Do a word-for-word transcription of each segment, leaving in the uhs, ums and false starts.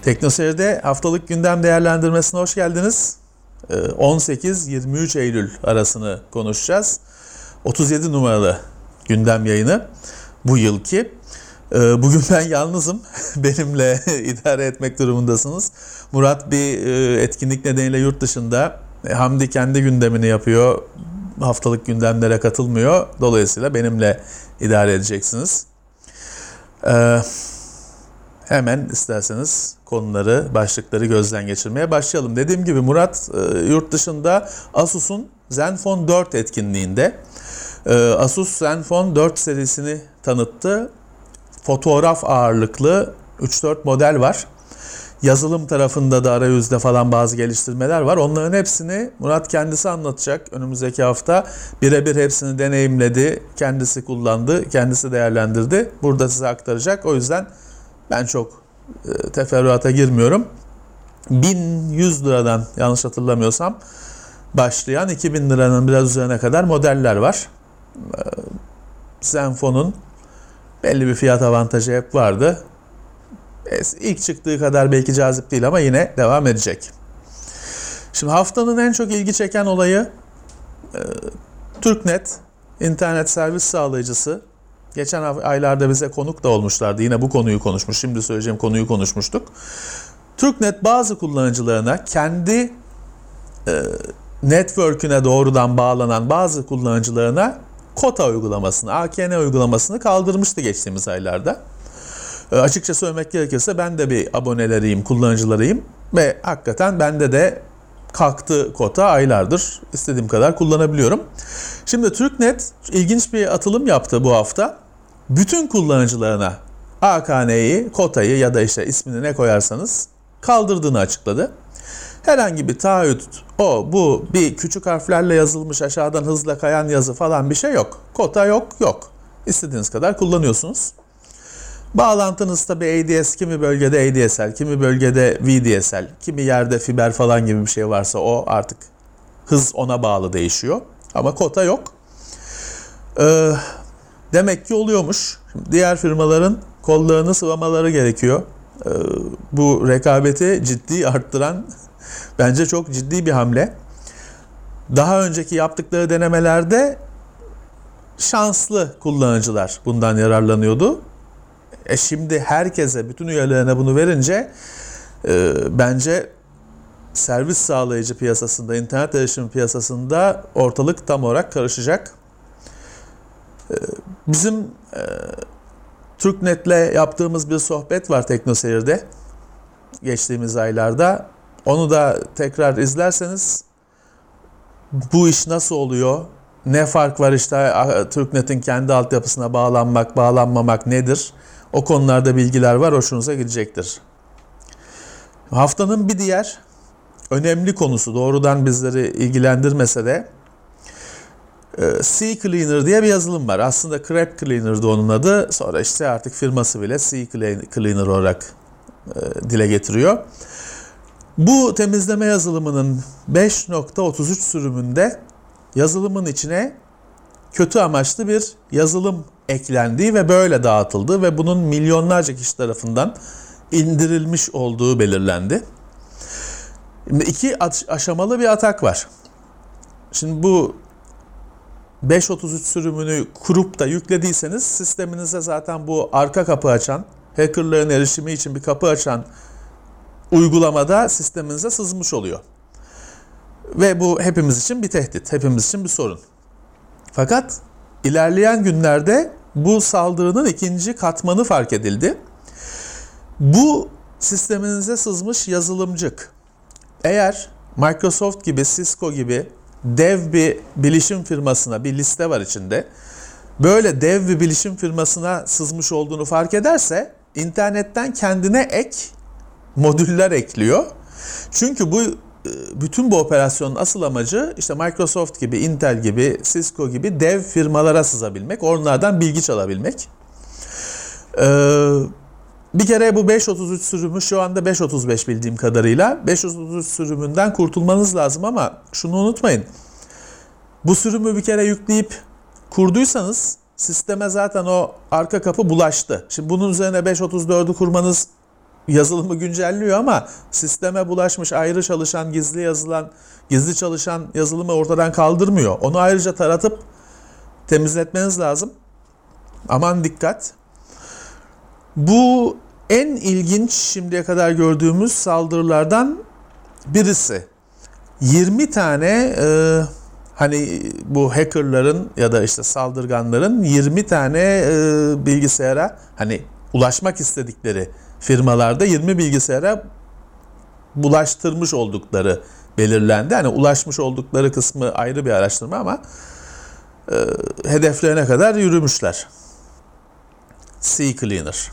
Teknoseyir'de haftalık gündem değerlendirmesine hoş geldiniz. on sekiz yirmi üç Eylül arasını konuşacağız. otuz yedi numaralı gündem yayını bu yılki. Bugün ben yalnızım. Benimle idare etmek durumundasınız. Murat bir etkinlik nedeniyle yurt dışında. Hamdi kendi gündemini yapıyor. Haftalık gündemlere katılmıyor. Dolayısıyla benimle idare edeceksiniz. Ee, hemen isterseniz konuları, başlıkları gözden geçirmeye başlayalım. Dediğim gibi Murat e, yurt dışında Asus'un Zenfone dört etkinliğinde. E, Asus Zenfone dört serisini tanıttı. Fotoğraf ağırlıklı üç dört model var. Yazılım tarafında da arayüzde falan bazı geliştirmeler var. Onların hepsini Murat kendisi anlatacak önümüzdeki hafta. Birebir hepsini deneyimledi, kendisi kullandı, kendisi değerlendirdi. Burada size aktaracak. O yüzden ben çok e, teferruata girmiyorum. bin yüz liradan yanlış hatırlamıyorsam başlayan iki bin liranın biraz üzerine kadar modeller var. E, Zenfone'un belli bir fiyat avantajı hep vardı. İlk çıktığı kadar belki cazip değil ama yine devam edecek. Şimdi haftanın en çok ilgi çeken olayı e, TürkNet, internet servis sağlayıcısı. Geçen aylarda bize konuk da olmuşlardı. Yine bu konuyu konuşmuş. Şimdi söyleyeceğim konuyu konuşmuştuk. TürkNet bazı kullanıcılarına kendi e, network'üne doğrudan bağlanan bazı kullanıcılarına kota uygulamasını, A K N uygulamasını kaldırmıştı geçtiğimiz aylarda. Açıkça söylemek gerekirse ben de bir aboneleriyim, kullanıcılarıyım ve hakikaten bende de kalktı kota aylardır. İstediğim kadar kullanabiliyorum. Şimdi TürkNet ilginç bir atılım yaptı bu hafta. Bütün kullanıcılarına A K N'yi, kotayı ya da işte ismini ne koyarsanız kaldırdığını açıkladı. Herhangi bir taahhüt, o bu bir küçük harflerle yazılmış aşağıdan hızla kayan yazı falan bir şey yok. Kota yok, yok. İstediğiniz kadar kullanıyorsunuz. Bağlantınız tabi A D S, kimi bölgede A D S L, kimi bölgede V D S L, kimi yerde fiber falan gibi bir şey varsa o artık hız ona bağlı değişiyor. Ama kota yok. Ee, demek ki oluyormuş. Şimdi diğer firmaların kollarını sıvamaları gerekiyor. Ee, bu rekabeti ciddi arttıran bence çok ciddi bir hamle. Daha önceki yaptıkları denemelerde şanslı kullanıcılar bundan yararlanıyordu. E şimdi herkese, bütün üyelerine bunu verince e, bence servis sağlayıcı piyasasında, internet erişim piyasasında ortalık tam olarak karışacak. E, bizim e, TürkNet'le yaptığımız bir sohbet var Teknoseyir'de geçtiğimiz aylarda. Onu da tekrar izlerseniz bu iş nasıl oluyor, ne fark var işte TürkNet'in kendi altyapısına bağlanmak, bağlanmamak nedir? O konularda bilgiler var, hoşunuza gidecektir. Haftanın bir diğer önemli konusu, doğrudan bizleri ilgilendirmese de CCleaner diye bir yazılım var. Aslında Crap Cleaner'dı onun adı. Sonra işte artık firması bile CCleaner olarak dile getiriyor. Bu temizleme yazılımının beş nokta otuz üç sürümünde yazılımın içine kötü amaçlı bir yazılım eklendiği ve böyle dağıtıldığı ve bunun milyonlarca kişi tarafından indirilmiş olduğu belirlendi. Şimdi iki aşamalı bir atak var. Şimdi bu beş nokta otuz üç sürümünü kurup da yüklediyseniz sisteminize zaten bu arka kapı açan, hackerların erişimi için bir kapı açan uygulamada sisteminize sızmış oluyor. Ve bu hepimiz için bir tehdit, hepimiz için bir sorun. Fakat ilerleyen günlerde bu saldırının ikinci katmanı fark edildi. Bu sisteminize sızmış yazılımcık, eğer Microsoft gibi, Cisco gibi dev bir bilişim firmasına, bir liste var içinde, böyle dev bir bilişim firmasına sızmış olduğunu fark ederse internetten kendine ek modüller ekliyor. Çünkü bu bütün bu operasyonun asıl amacı işte Microsoft gibi, Intel gibi, Cisco gibi dev firmalara sızabilmek, onlardan bilgi çalabilmek. Ee, bir kere bu beş nokta otuz üç sürümü şu anda beş nokta otuz beş bildiğim kadarıyla. beş nokta otuz üç sürümünden kurtulmanız lazım ama şunu unutmayın. Bu sürümü bir kere yükleyip kurduysanız sisteme zaten o arka kapı bulaştı. Şimdi bunun üzerine beş nokta otuz dördü kurmanız yazılımı güncelliyor ama sisteme bulaşmış, ayrı çalışan, gizli yazılan, gizli çalışan yazılımı ortadan kaldırmıyor. Onu ayrıca taratıp temizletmeniz lazım. Aman dikkat. Bu en ilginç şimdiye kadar gördüğümüz saldırılardan birisi. yirmi tane e, hani bu hackerların ya da işte saldırganların yirmi tane e, bilgisayara, hani ulaşmak istedikleri firmalarda yirmi bilgisayara bulaştırmış oldukları belirlendi. Hani ulaşmış oldukları kısmı ayrı bir araştırma ama e, hedeflerine kadar yürümüşler. CCleaner.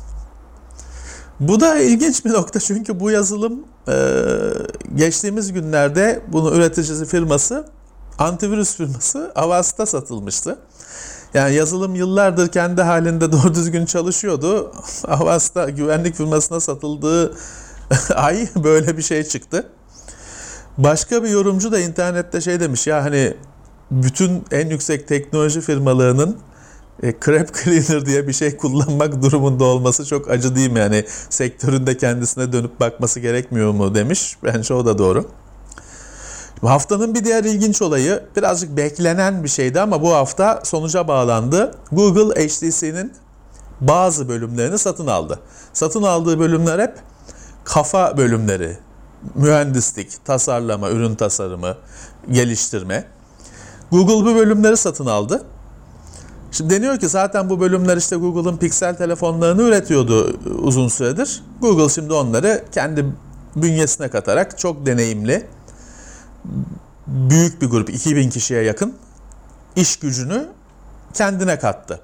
Bu da ilginç bir nokta çünkü bu yazılım e, geçtiğimiz günlerde bunun üreticisi firması, antivirüs firması Avast'a satılmıştı. Yani yazılım yıllardır kendi halinde doğru düzgün çalışıyordu. Avast'a güvenlik firmasına satıldığı ay böyle bir şey çıktı. Başka bir yorumcu da internette şey demiş ya, hani bütün en yüksek teknoloji firmalarının E, crap cleaner diye bir şey kullanmak durumunda olması çok acı değil mi? Yani sektöründe kendisine dönüp bakması gerekmiyor mu demiş. Bence o da doğru. Haftanın bir diğer ilginç olayı, birazcık beklenen bir şeydi ama bu hafta sonuca bağlandı. Google H T C'nin bazı bölümlerini satın aldı. Satın aldığı bölümler hep kafa bölümleri. Mühendislik, tasarlama, ürün tasarımı, geliştirme. Google bu bölümleri satın aldı. Şimdi deniyor ki zaten bu bölümler işte Google'ın Pixel telefonlarını üretiyordu uzun süredir. Google şimdi onları kendi bünyesine katarak çok deneyimli, büyük bir grup, iki bin kişiye yakın iş gücünü kendine kattı.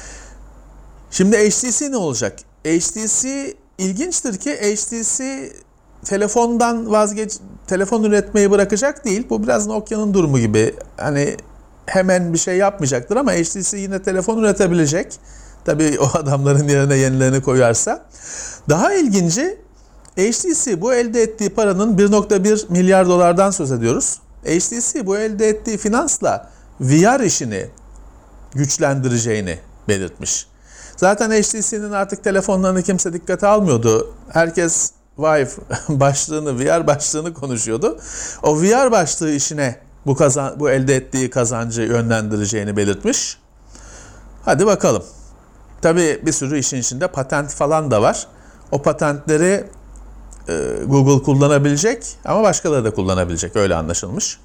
Şimdi H T C ne olacak? H T C ilginçtir ki H T C telefondan vazgeç, telefon üretmeyi bırakacak değil. Bu biraz Nokia'nın durumu gibi. Hani hemen bir şey yapmayacaktır ama H T C yine telefon üretebilecek. Tabii o adamların yerine yenilerini koyarsa. Daha ilginci, H T C bu elde ettiği paranın bir nokta bir milyar dolardan söz ediyoruz. H T C bu elde ettiği finansla V R işini güçlendireceğini belirtmiş. Zaten H T C'nin artık telefonlarını kimse dikkate almıyordu. Herkes Vive başlığını, V R başlığını konuşuyordu. O V R başlığı işine bu kazan, bu elde ettiği kazancı yönlendireceğini belirtmiş. Hadi bakalım. Tabii bir sürü işin içinde patent falan da var. O patentleri e, Google kullanabilecek ama başkaları da kullanabilecek, öyle anlaşılmış.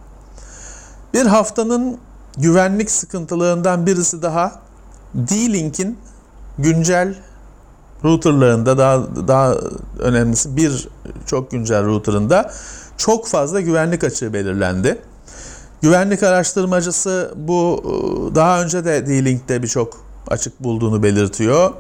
Bir haftanın güvenlik sıkıntılarından birisi daha, D-Link'in güncel routerlarında, daha daha önemlisi bir çok güncel routerında çok fazla güvenlik açığı belirlendi. Güvenlik araştırmacısı bu daha önce de D-Link'te birçok açık bulduğunu belirtiyor.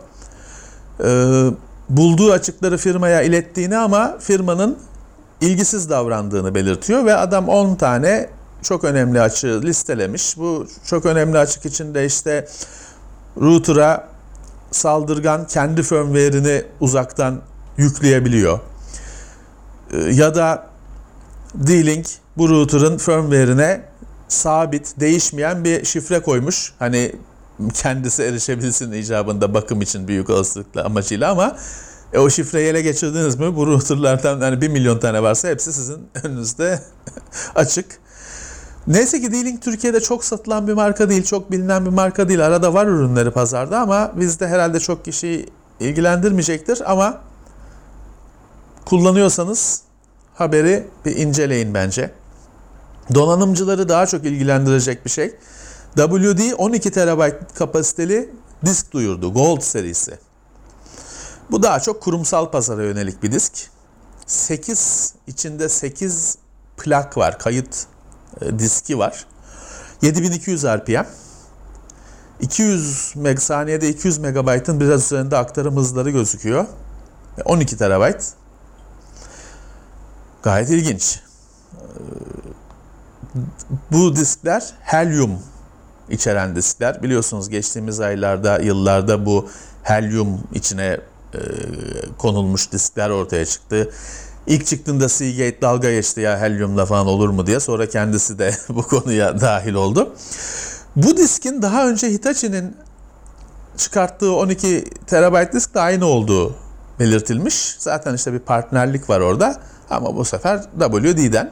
Ee, bulduğu açıkları firmaya ilettiğini ama firmanın ilgisiz davrandığını belirtiyor ve adam on tane çok önemli açığı listelemiş. Bu çok önemli açık içinde işte router'a saldırgan kendi firmware'ini uzaktan yükleyebiliyor. Ee, ya da D-Link bu router'ın firmware'ine sabit, değişmeyen bir şifre koymuş. Hani kendisi erişebilsin icabında bakım için büyük olasılıkla amacıyla ama e, o şifreyi ele geçirdiniz mi bu router'lardan hani bir milyon tane varsa hepsi sizin önünüzde açık. Neyse ki D-Link Türkiye'de çok satılan bir marka değil, çok bilinen bir marka değil. Arada var ürünleri pazarda ama bizde herhalde çok kişiyi ilgilendirmeyecektir ama kullanıyorsanız haberi bir inceleyin bence. Donanımcıları daha çok ilgilendirecek bir şey. W D on iki terabayt kapasiteli disk duyurdu. Gold serisi. Bu daha çok kurumsal pazara yönelik bir disk. sekiz içinde sekiz plak var. Kayıt e, diski var. yedi bin iki yüz R P M. iki yüz meg saniyede iki yüz megabaytın biraz üzerinde aktarım hızları gözüküyor. on iki terabayt. Gayet ilginç. Bu diskler helyum içeren diskler. Biliyorsunuz geçtiğimiz aylarda, yıllarda bu helyum içine e, konulmuş diskler ortaya çıktı. İlk çıktığında Seagate dalga geçti ya helyumla falan olur mu diye. Sonra kendisi de bu konuya dahil oldu. Bu diskin daha önce Hitachi'nin çıkarttığı on iki terabayt diskle aynı olduğu belirtilmiş. Zaten işte bir partnerlik var orada ama bu sefer W D'den.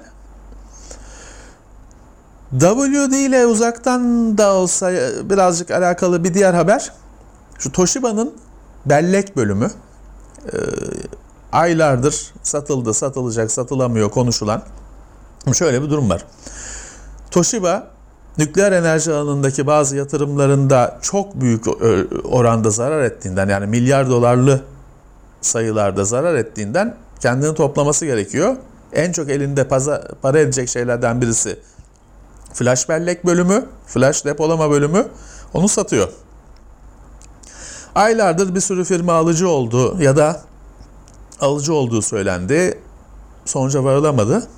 W D ile uzaktan da olsa birazcık alakalı bir diğer haber. Şu Toshiba'nın bellek bölümü. Ee, aylardır satıldı, satılacak, satılamıyor konuşulan. Şöyle bir durum var. Toshiba nükleer enerji alanındaki bazı yatırımlarında çok büyük oranda zarar ettiğinden, yani milyar dolarlı sayılarda zarar ettiğinden kendini toplaması gerekiyor. En çok elinde para edecek şeylerden birisi flash bellek bölümü, flash depolama bölümü. Onu satıyor. Aylardır bir sürü firma alıcı oldu ya da alıcı olduğu söylendi. Sonuca varılamadı.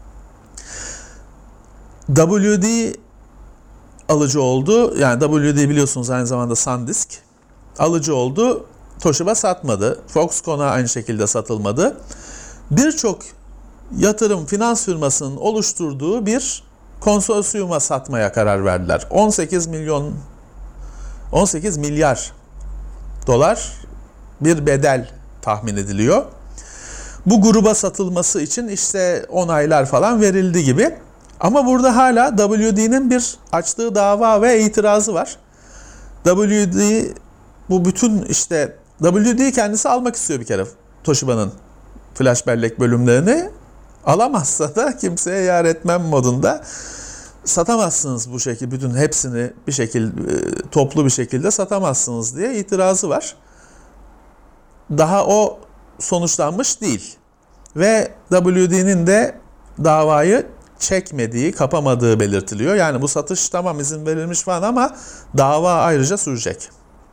W D alıcı oldu. Yani W D biliyorsunuz aynı zamanda SanDisk. Alıcı oldu. Toshiba satmadı. Foxconn'a aynı şekilde satılmadı. Birçok yatırım finans firmasının oluşturduğu bir konsorsiyuma satmaya karar verdiler. on sekiz milyon on sekiz milyar dolar bir bedel tahmin ediliyor. Bu gruba satılması için işte onaylar falan verildi gibi. Ama burada hala W D'nin bir açtığı dava ve itirazı var. W D bu bütün işte W D kendisi almak istiyor bir kere Toshiba'nın flash bellek bölümlerini. Alamazsa da kimseye yar etmem modunda. Satamazsınız bu şekilde, bütün hepsini bir şekilde toplu bir şekilde satamazsınız diye itirazı var. Daha o sonuçlanmış değil. Ve W D'nin de davayı çekmediği, kapamadığı belirtiliyor. Yani bu satış tamam izin verilmiş falan ama dava ayrıca sürecek.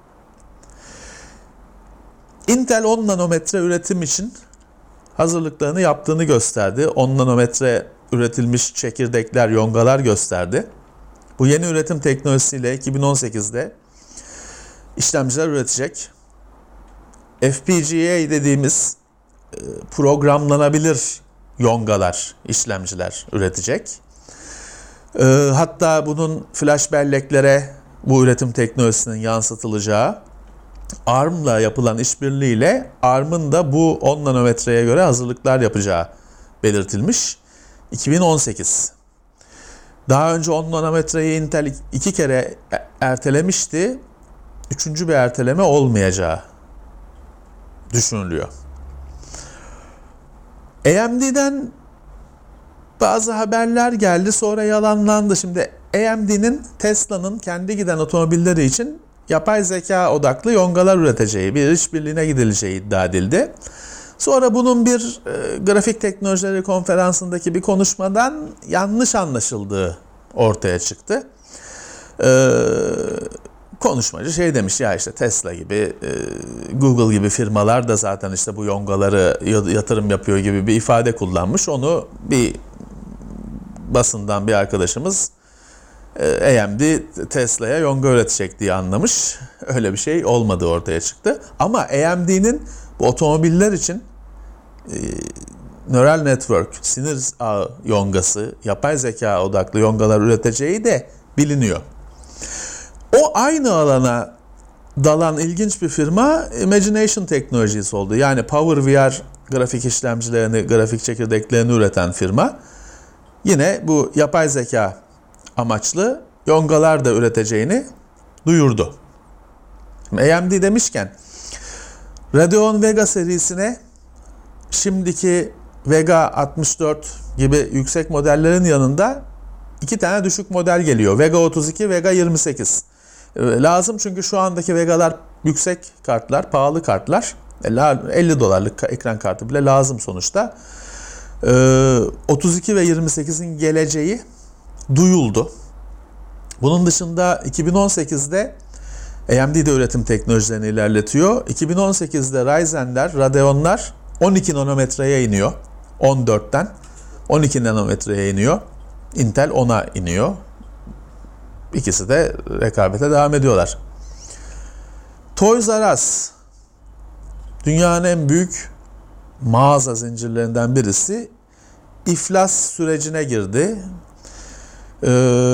Intel on nanometre üretim için hazırlıklarını yaptığını gösterdi. on nanometre üretilmiş çekirdekler, yongalar gösterdi. Bu yeni üretim teknolojisiyle iki bin on sekizde işlemciler üretecek. F P G A dediğimiz programlanabilir yongalar, işlemciler üretecek. Hatta bunun flash belleklere bu üretim teknolojisinin yansıtılacağı, A R M'la yapılan işbirliğiyle A R M'ın da bu on nanometreye göre hazırlıklar yapacağı belirtilmiş. iki bin on sekiz. Daha önce on nanometreyi Intel iki kere ertelemişti. Üçüncü bir erteleme olmayacağı düşünülüyor. A M D'den bazı haberler geldi, sonra yalanlandı. Şimdi A M D'nin Tesla'nın kendi giden otomobilleri için yapay zeka odaklı yongalar üreteceği, bir işbirliğine gidileceği iddia edildi. Sonra bunun bir e, grafik teknolojileri konferansındaki bir konuşmadan yanlış anlaşıldığı ortaya çıktı. E, konuşmacı şey demiş, ya işte Tesla gibi, e, Google gibi firmalar da zaten işte bu yongaları yatırım yapıyor gibi bir ifade kullanmış. Onu bir basından bir arkadaşımız A M D Tesla'ya yonga üretecek diye anlamış. Öyle bir şey olmadığı ortaya çıktı. Ama A M D'nin bu otomobiller için e, Neural Network, sinir ağı yongası, yapay zeka odaklı yongalar üreteceği de biliniyor. O aynı alana dalan ilginç bir firma Imagination Technologies oldu. Yani Power V R grafik işlemcilerini, grafik çekirdeklerini üreten firma. Yine bu yapay zeka amaçlı yongalar da üreteceğini duyurdu. Şimdi A M D demişken Radeon Vega serisine şimdiki Vega altmış dört gibi yüksek modellerin yanında iki tane düşük model geliyor. Vega otuz iki, Vega yirmi sekiz. Lazım çünkü şu andaki Vega'lar yüksek kartlar, pahalı kartlar. elli dolarlık ekran kartı bile lazım sonuçta. otuz iki ve yirmi sekizin geleceği duyuldu. Bunun dışında iki bin on sekizde A M D de üretim teknolojilerini ilerletiyor. iki bin on sekizde Ryzen'ler, Radeon'lar on iki nanometreye iniyor. on dörtten on iki nanometreye iniyor. Intel ona iniyor. İkisi de rekabete devam ediyorlar. Toys R Us, dünyanın en büyük mağaza zincirlerinden birisi, iflas sürecine girdi.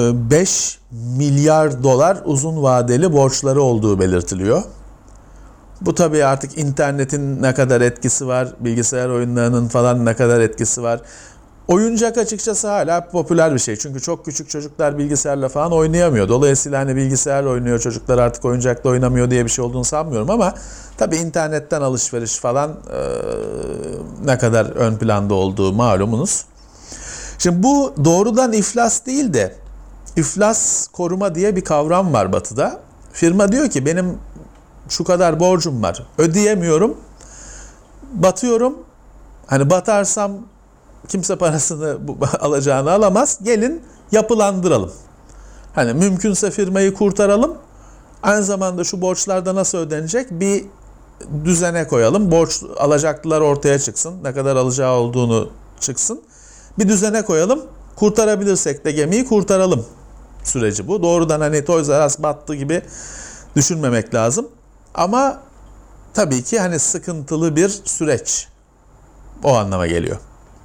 beş milyar dolar uzun vadeli borçları olduğu belirtiliyor. Bu tabii artık internetin ne kadar etkisi var, bilgisayar oyunlarının falan ne kadar etkisi var. Oyuncak açıkçası hala popüler bir şey. Çünkü çok küçük çocuklar bilgisayarla falan oynayamıyor. Dolayısıyla hani bilgisayarla oynuyor çocuklar artık oyuncakla oynamıyor diye bir şey olduğunu sanmıyorum ama tabii internetten alışveriş falan e, ne kadar ön planda olduğu malumunuz. Şimdi bu doğrudan iflas değil de iflas koruma diye bir kavram var Batı'da. Firma diyor ki benim şu kadar borcum var, ödeyemiyorum, batıyorum. Hani batarsam kimse parasını alacağını alamaz. Gelin yapılandıralım. Hani mümkünse firmayı kurtaralım. Aynı zamanda şu borçlar da nasıl ödenecek bir düzene koyalım. Borç alacaklılar ortaya çıksın. Ne kadar alacağı olduğunu çıksın. Bir düzene koyalım. Kurtarabilirsek de gemiyi kurtaralım süreci bu. Doğrudan hani Toys R Us battı gibi düşünmemek lazım. Ama tabii ki hani sıkıntılı bir süreç. O anlama geliyor.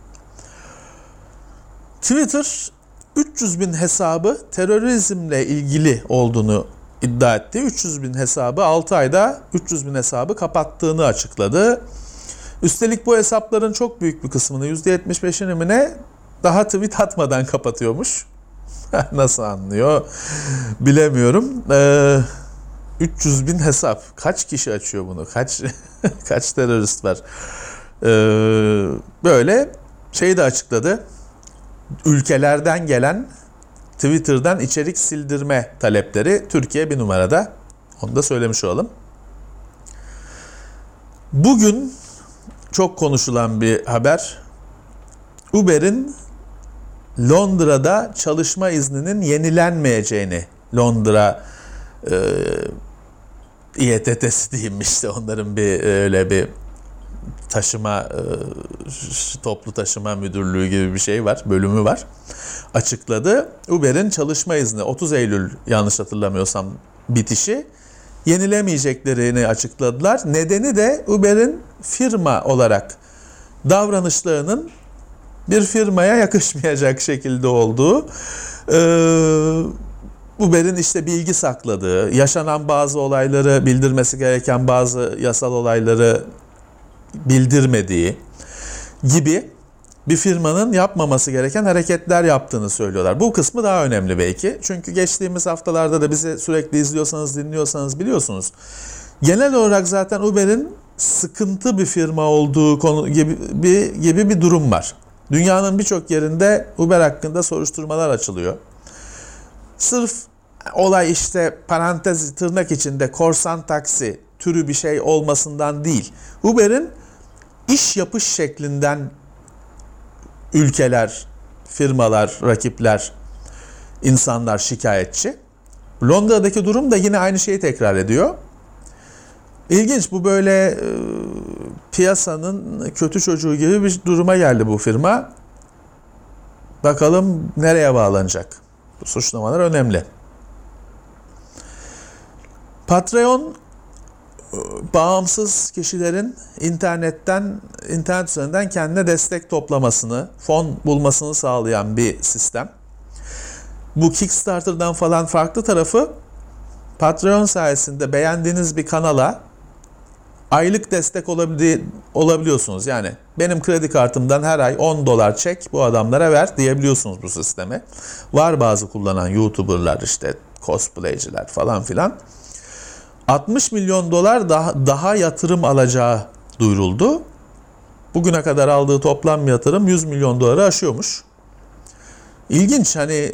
Twitter üç yüz bin hesabı terörizmle ilgili olduğunu iddia etti. üç yüz bin hesabı altı ayda üç yüz bin hesabı kapattığını açıkladı. Üstelik bu hesapların çok büyük bir kısmını yüzde yetmiş beşini mi ne daha tweet atmadan kapatıyormuş. Nasıl anlıyor bilemiyorum. Ee, üç yüz bin hesap. Kaç kişi açıyor bunu? Kaç kaç terörist var? Ee, böyle şeyi de açıkladı. Ülkelerden gelen Twitter'dan içerik sildirme talepleri Türkiye bir numarada. Onu da söylemiş olalım. Bugün çok konuşulan bir haber. Uber'in Londra'da çalışma izninin yenilenmeyeceğini, Londra e, İ E T T'si diyeyim işte onların bir öyle bir taşıma e, toplu taşıma müdürlüğü gibi bir şey var, bölümü var. Açıkladı. Uber'in çalışma izni otuz Eylül yanlış hatırlamıyorsam bitişi yenilemeyeceklerini açıkladılar. Nedeni de Uber'in firma olarak davranışlarının bir firmaya yakışmayacak şekilde olduğu, ee, Uber'in işte bilgi sakladığı, yaşanan bazı olayları bildirmesi gereken bazı yasal olayları bildirmediği gibi bir firmanın yapmaması gereken hareketler yaptığını söylüyorlar. Bu kısmı daha önemli belki. Çünkü geçtiğimiz haftalarda da bizi sürekli izliyorsanız, dinliyorsanız biliyorsunuz. Genel olarak zaten Uber'in sıkıntı bir firma olduğu konu gibi bir, gibi bir durum var. Dünyanın birçok yerinde Uber hakkında soruşturmalar açılıyor. Sırf olay işte parantez tırnak içinde korsan taksi türü bir şey olmasından değil. Uber'in iş yapış şeklinden ülkeler, firmalar, rakipler, insanlar şikayetçi. Londra'daki durum da yine aynı şeyi tekrar ediyor. İlginç, bu böyle e, piyasanın kötü çocuğu gibi bir duruma geldi bu firma. Bakalım nereye bağlanacak? Bu suçlamalar önemli. Patreon, bağımsız kişilerin internetten, internet üzerinden kendine destek toplamasını, fon bulmasını sağlayan bir sistem. Bu Kickstarter'dan falan farklı tarafı, Patreon sayesinde beğendiğiniz bir kanala aylık destek olabili- olabiliyorsunuz. Yani benim kredi kartımdan her ay on dolar çek bu adamlara ver diyebiliyorsunuz bu sistemi. Var bazı kullanan YouTuber'lar, işte cosplayciler falan filan. altmış milyon dolar daha, daha yatırım alacağı duyuruldu. Bugüne kadar aldığı toplam yatırım yüz milyon doları aşıyormuş. İlginç, hani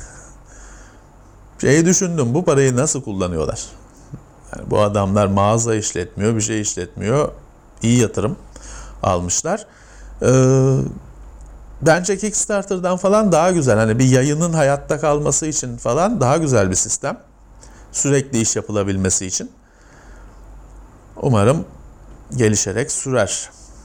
şeyi düşündüm, bu parayı nasıl kullanıyorlar? Yani bu adamlar mağaza işletmiyor, bir şey işletmiyor. İyi yatırım almışlar. Ee, bence Kickstarter'dan falan daha güzel. Hani bir yayının hayatta kalması için falan daha güzel bir sistem. Sürekli iş yapılabilmesi için. Umarım gelişerek sürer.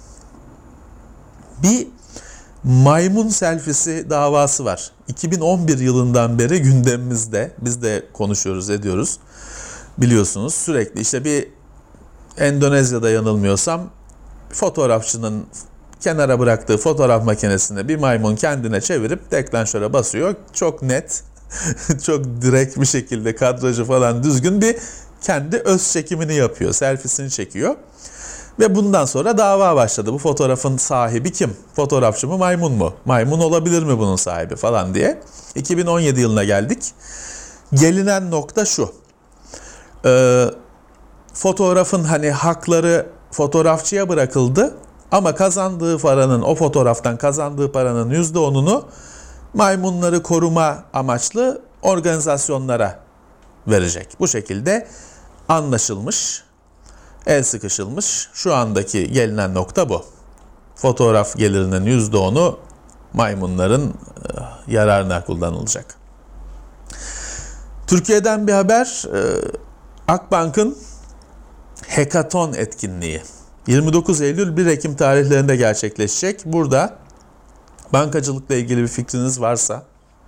Bir maymun selfisi davası var. iki bin on bir yılından beri gündemimizde. Biz de konuşuyoruz, ediyoruz. Biliyorsunuz sürekli işte bir Endonezya'da yanılmıyorsam fotoğrafçının kenara bıraktığı fotoğraf makinesinde bir maymun kendine çevirip deklanşöre basıyor. Çok net, çok direkt bir şekilde kadrajı falan düzgün bir kendi öz çekimini yapıyor, selfiesini çekiyor. Ve bundan sonra dava başladı. Bu fotoğrafın sahibi kim? Fotoğrafçı mı, maymun mu? Maymun olabilir mi bunun sahibi falan diye. iki bin on yedi yılına geldik. Gelinen nokta şu. Ee, fotoğrafın hani hakları fotoğrafçıya bırakıldı. Ama kazandığı paranın, o fotoğraftan kazandığı paranın yüzde onunu maymunları koruma amaçlı organizasyonlara verecek. Bu şekilde anlaşılmış, el sıkışılmış. Şu andaki gelinen nokta bu. Fotoğraf gelirinin yüzde onu maymunların yararına kullanılacak. Türkiye'den bir haber, Akbank'ın Hekaton etkinliği. yirmi dokuz Eylül bir Ekim tarihlerinde gerçekleşecek. Burada bankacılıkla ilgili bir fikriniz varsa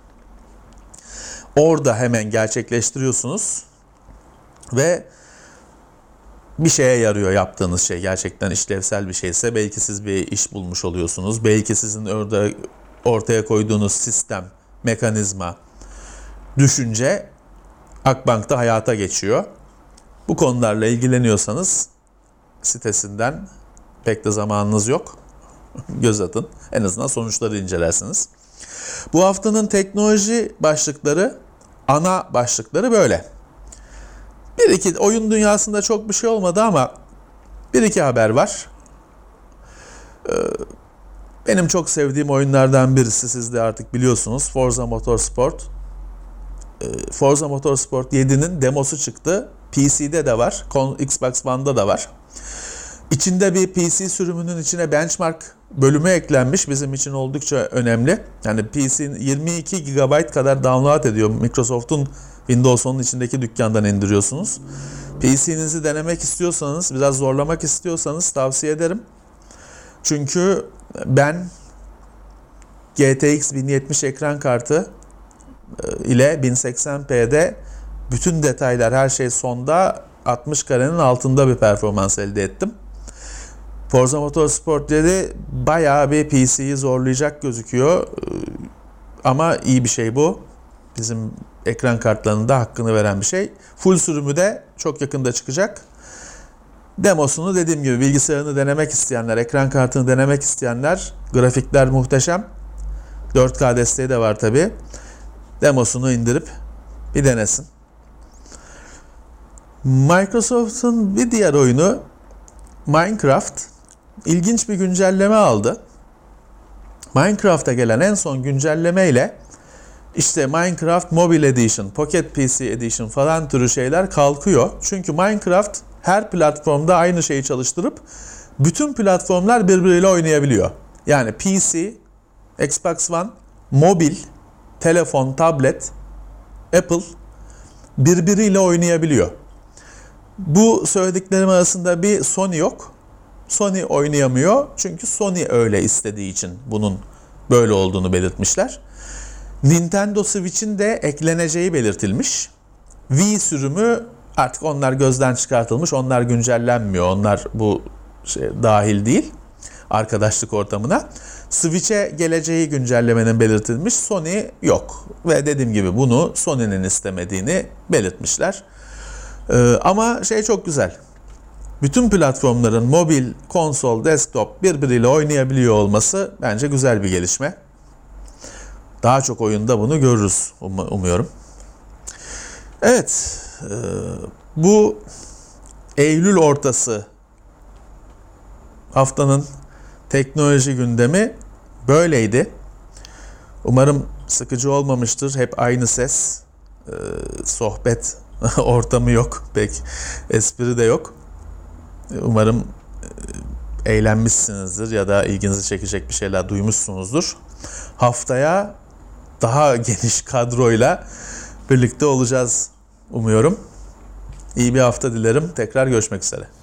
orada hemen gerçekleştiriyorsunuz ve bir şeye yarıyor yaptığınız şey. Gerçekten işlevsel bir şeyse belki siz bir iş bulmuş oluyorsunuz. Belki sizin orada ortaya koyduğunuz sistem, mekanizma, düşünce Akbank'ta hayata geçiyor. Bu konularla ilgileniyorsanız sitesinden, pek de zamanınız yok, göz atın. En azından sonuçları incelersiniz. Bu haftanın teknoloji başlıkları, ana başlıkları böyle. Bir iki oyun dünyasında çok bir şey olmadı ama bir iki haber var. Benim çok sevdiğim oyunlardan birisi, siz de artık biliyorsunuz, Forza Motorsport. Forza Motorsport yedinin demosu çıktı. P C'de de var, Xbox One'da da var. İçinde bir P C sürümünün içine benchmark bölümü eklenmiş. Bizim için oldukça önemli. Yani P C'nin yirmi iki gigabayt kadar download ediyor. Microsoft'un Windows onun içindeki dükkandan indiriyorsunuz. P C'nizi denemek istiyorsanız, biraz zorlamak istiyorsanız tavsiye ederim. Çünkü ben G T X bin yetmiş ekran kartı ile bin seksen p'de bütün detaylar, her şey sonda, altmış karenin altında bir performans elde ettim. Forza Motorsport dedi bayağı bir P C'yi zorlayacak gözüküyor. Ama iyi bir şey bu. Bizim ekran kartlarının da hakkını veren bir şey. Full sürümü de çok yakında çıkacak. Demosunu dediğim gibi bilgisayarını denemek isteyenler, ekran kartını denemek isteyenler, grafikler muhteşem. dört K desteği de var tabi. Demosunu indirip bir denesin. Microsoft'un bir diğer oyunu Minecraft ilginç bir güncelleme aldı. Minecraft'a gelen en son güncelleme ile işte Minecraft Mobile Edition, Pocket P C Edition falan türü şeyler kalkıyor. Çünkü Minecraft her platformda aynı şeyi çalıştırıp bütün platformlar birbiriyle oynayabiliyor. Yani P C, Xbox One, mobil, telefon, tablet, Apple birbiriyle oynayabiliyor. Bu söylediklerim arasında bir Sony yok. Sony oynayamıyor çünkü Sony öyle istediği için bunun böyle olduğunu belirtmişler. Nintendo Switch'in de ekleneceği belirtilmiş. Wii sürümü artık onlar gözden çıkartılmış, onlar güncellenmiyor, onlar bu şey, dahil değil arkadaşlık ortamına. Switch'e geleceği güncellemenin belirtilmiş, Sony yok. Ve dediğim gibi bunu Sony'nin istemediğini belirtmişler. Ee, ama şey çok güzel. Bütün platformların mobil, konsol, desktop birbiriyle oynayabiliyor olması bence güzel bir gelişme. Daha çok oyunda bunu görürüz um- umuyorum. Evet, e, bu Eylül ortası haftanın teknoloji gündemi böyleydi. Umarım sıkıcı olmamıştır. Hep aynı ses, e, sohbet ortamı yok. Pek espri de yok. Umarım e, eğlenmişsinizdir ya da ilginizi çekecek bir şeyler duymuşsunuzdur. Haftaya daha geniş kadroyla birlikte olacağız umuyorum. İyi bir hafta dilerim. Tekrar görüşmek üzere.